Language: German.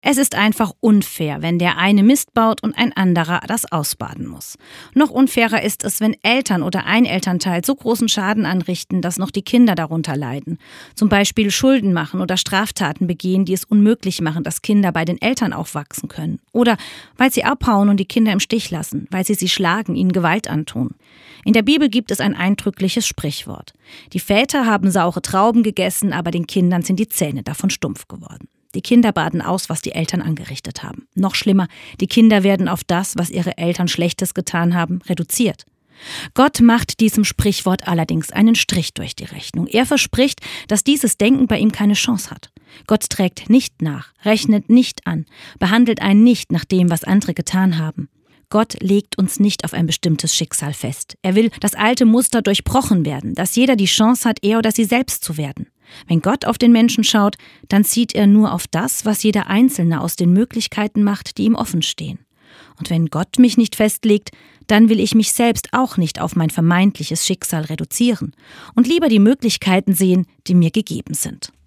Es ist einfach unfair, wenn der eine Mist baut und ein anderer das ausbaden muss. Noch unfairer ist es, wenn Eltern oder ein Elternteil so großen Schaden anrichten, dass noch die Kinder darunter leiden. Zum Beispiel Schulden machen oder Straftaten begehen, die es unmöglich machen, dass Kinder bei den Eltern aufwachsen können. Oder weil sie abhauen und die Kinder im Stich lassen, weil sie schlagen, ihnen Gewalt antun. In der Bibel gibt es ein eindrückliches Sprichwort. Die Väter haben saure Trauben gegessen, aber den Kindern sind die Zähne davon stumpf geworden. Die Kinder baden aus, was die Eltern angerichtet haben. Noch schlimmer, die Kinder werden auf das, was ihre Eltern Schlechtes getan haben, reduziert. Gott macht diesem Sprichwort allerdings einen Strich durch die Rechnung. Er verspricht, dass dieses Denken bei ihm keine Chance hat. Gott trägt nicht nach, rechnet nicht an, behandelt einen nicht nach dem, was andere getan haben. Gott legt uns nicht auf ein bestimmtes Schicksal fest. Er will, dass alte Muster durchbrochen werden, dass jeder die Chance hat, er oder sie selbst zu werden. Wenn Gott auf den Menschen schaut, dann sieht er nur auf das, was jeder Einzelne aus den Möglichkeiten macht, die ihm offen stehen. Und wenn Gott mich nicht festlegt, dann will ich mich selbst auch nicht auf mein vermeintliches Schicksal reduzieren und lieber die Möglichkeiten sehen, die mir gegeben sind.